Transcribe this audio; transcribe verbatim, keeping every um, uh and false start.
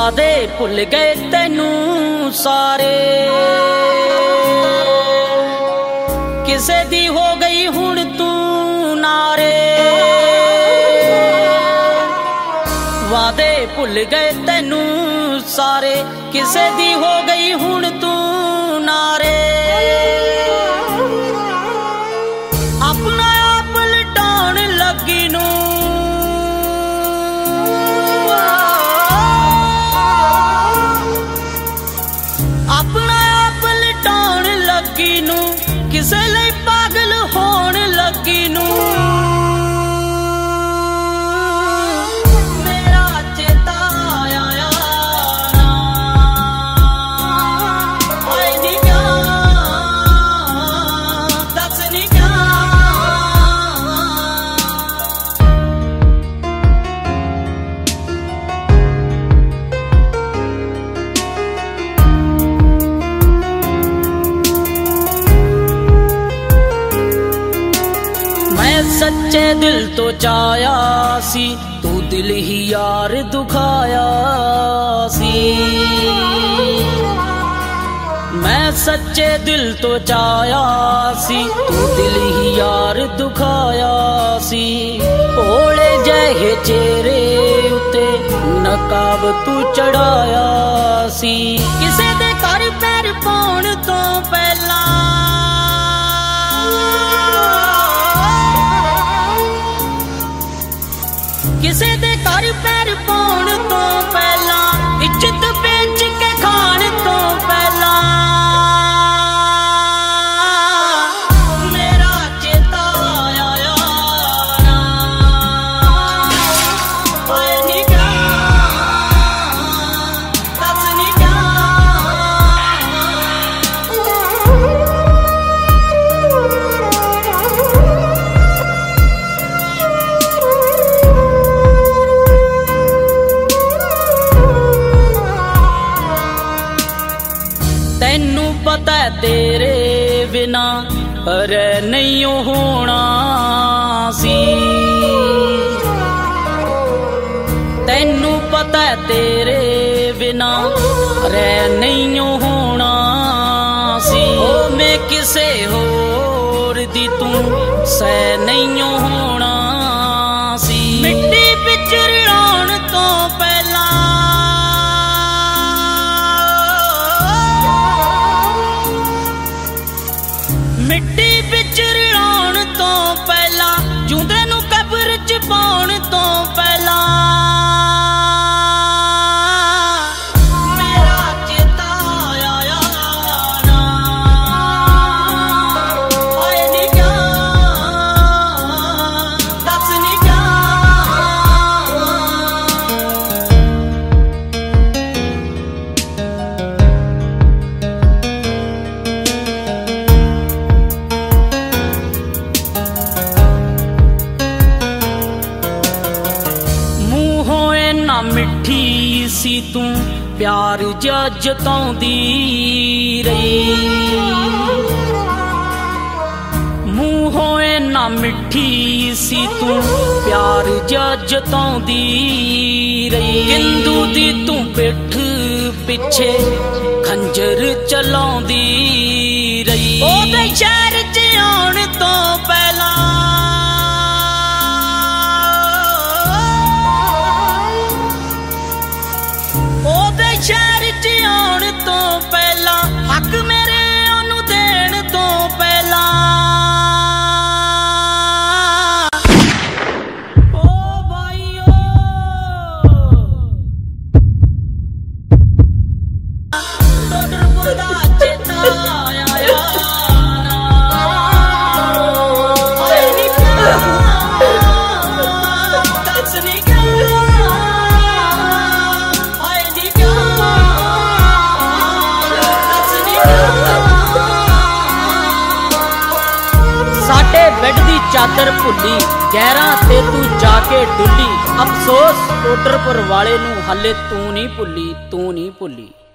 वादे भुल गए तैनू सारे, किसे दी हो गई हुण तू नारे। वादे भुल गए तैनू सारे, किसे दी हो गई हुण तू नारे। अपना आप लटाउण लगी नू, अपना आप लटाउण लगी नू, किसे लई पागल होण लगी नू। मेरा चेता आया ना, आए नी क्या दस नी क्या। सच्चे दिल तो चाया सी, तू दिल ही यार दुखाया सी। मैं सच्चे दिल तो चाया सी, तू दिल ही यार दुखाया सी। भोले जहे चेहरे उते नकाब तू चढ़ाया सी। किसे दे घर पैर पाउण तो पहला, किसे दे घर पैर पाउण तो पहला, इज्जत बेच के खाण तो पहला। मेरा चेता आया ना, आए नी क्या दस नी क्या। तैनू पता है तेरे बिना रह नहीं होना सी। तैनू पता है तेरे बिना रह नहीं होना सी। ओ मैं किसे होर दी तू सह नहीं होना सी। मिट्टी बिच रलाउण तो पहला, मिट्टी बिच रलाउण तो पहला, जूंदे नू कब्र च पाउण तो पहला। मेरा चेता आया ना, आए नी क्या दस नी क्या। मिठी सी तू प्यार जताउंदी रही, मूहों ना मिठी सी तू प्यार जताउंदी रही। हिंदू दी तू पिठ पिछे खंजर चलाउंदी रही। ओदे शहर च आउण तो पहला, शहर च आउण तो पहला, हक मेरे ओनू देण तो पहला। ओ भाईओ टोडरपुर दा चेता आया ना, आए नी क्या दस नी क्या। साडे बेड दी चादर भुली गैरां ते तू जाके डुली। अफसोस टोडरपुर वाले नू हाले तू नहीं भुली, तू नहीं भुली।